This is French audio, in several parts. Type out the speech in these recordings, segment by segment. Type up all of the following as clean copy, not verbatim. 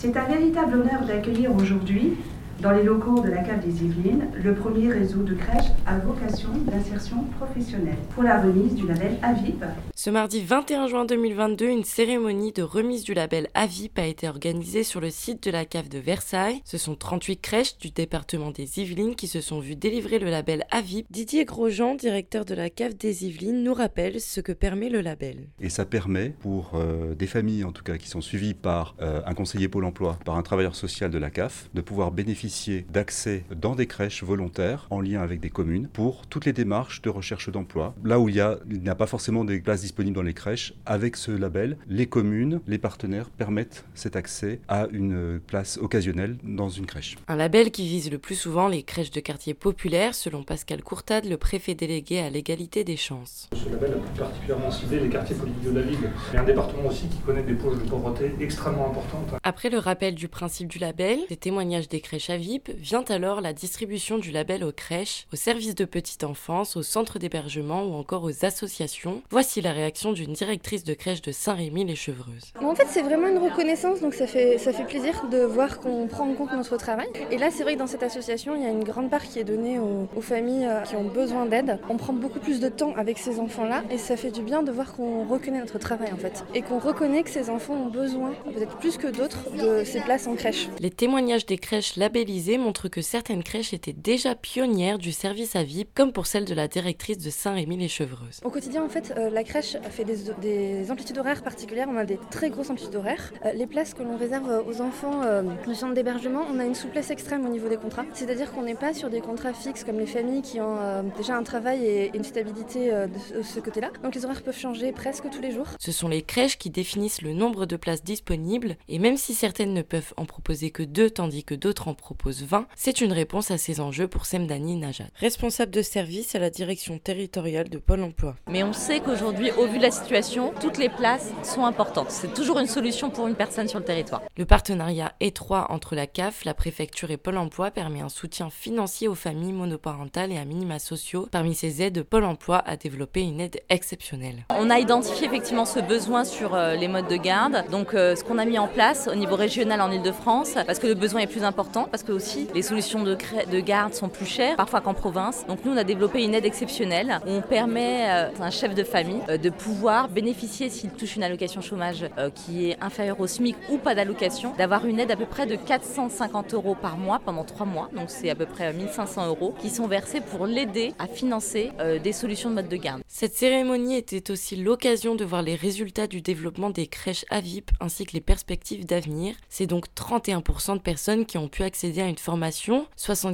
C'est un véritable honneur d'accueillir aujourd'hui, dans les locaux de la cave des Yvelines, le premier réseau de crèches à vocation d'insertion professionnelle pour la remise du label AVIP. Ce mardi 21 juin 2022, une cérémonie de remise du label AVIP a été organisée sur le site de la cave de Versailles. Ce sont 38 crèches du département des Yvelines qui se sont vues délivrer le label AVIP. Didier Grosjean, directeur de la cave des Yvelines, nous rappelle ce que permet le label. Et ça permet pour des familles en tout cas qui sont suivies par un conseiller Pôle emploi, par un travailleur social de la CAF, de pouvoir bénéficier d'accès dans des crèches volontaires en lien avec des communes pour toutes les démarches de recherche d'emploi. Là où il n'y a pas forcément des places disponibles dans les crèches, avec ce label, les communes, les partenaires permettent cet accès à une place occasionnelle dans une crèche. Un label qui vise le plus souvent les crèches de quartiers populaires, selon Pascal Courtade, le préfet délégué à l'égalité des chances. Ce label a plus particulièrement ciblé les quartiers politiques de la ville. C'est un département aussi qui connaît des poches de pauvreté extrêmement importantes. Après le rappel du principe du label, des témoignages des crèches AVIP, vient alors la distribution du label aux crèches, aux services de petite enfance, aux centres d'hébergement ou encore aux associations. Voici la réaction d'une directrice de crèche de Saint-Rémy-les-Chevreuses. En fait, c'est vraiment une reconnaissance, donc ça fait plaisir de voir qu'on prend en compte notre travail. Et là, c'est vrai que dans cette association, il y a une grande part qui est donnée aux familles qui ont besoin d'aide. On prend beaucoup plus de temps avec ces enfants-là et ça fait du bien de voir qu'on reconnaît notre travail en fait. Et qu'on reconnaît que ces enfants ont besoin, peut-être plus que d'autres, de ces places en crèche. Les témoignages des crèches labellisées montrent que certaines crèches étaient déjà pionnières du service AVIP, comme pour celle de la directrice de Saint-Rémy-les-Chevreuses. Au quotidien, en fait, la crèche fait des amplitudes horaires particulières. On a des très grosses amplitudes horaires. Les places que l'on réserve aux enfants du centre d'hébergement, on a une souplesse extrême au niveau des contrats. C'est-à-dire qu'on n'est pas sur des contrats fixes comme les familles qui ont déjà un travail et une stabilité de ce côté-là. Donc les horaires peuvent changer presque tous les jours. Ce sont les crèches qui définissent le nombre de places disponibles et même si certaines ne peuvent en proposer que 2 tandis que d'autres en proposent 20, c'est une réponse à ces enjeux pour Semdani Najad, responsable de service à la direction territoriale de Pôle emploi. Mais on sait qu'aujourd'hui, au vu de la situation, toutes les places sont importantes. C'est toujours une solution pour une personne sur le territoire. Le partenariat étroit entre la CAF, la préfecture et Pôle emploi permet un soutien financier aux familles monoparentales et à minima sociaux. Parmi ces aides, Pôle emploi a développé une aide exceptionnelle. On a identifié effectivement ce besoin sur les modes de garde. Donc ce qu'on a mis en place au niveau régional en Ile-de-France, parce que le besoin est plus important, parce que aussi les solutions de garde sont plus chères, parfois qu'en province. Donc nous, on a développé une aide exceptionnelle où on permet à un chef de famille de pouvoir bénéficier, s'il touche une allocation chômage qui est inférieure au SMIC ou pas d'allocation, d'avoir une aide à peu près de 450 € par mois pendant 3 mois. Donc c'est à peu près 1500 € qui sont versés pour l'aider à financer des solutions de mode de garde. Cette cérémonie était aussi l'occasion de voir les résultats du développement des crèches AVIP ainsi que les perspectives d'avenir. C'est donc 31% de personnes qui ont pu accéder à une formation,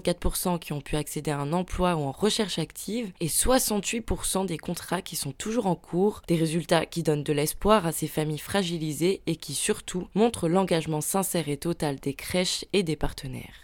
64% qui ont pu accéder à un emploi ou en recherche active et 68% des contrats qui sont toujours en cours, des résultats qui donnent de l'espoir à ces familles fragilisées et qui surtout montrent l'engagement sincère et total des crèches et des partenaires.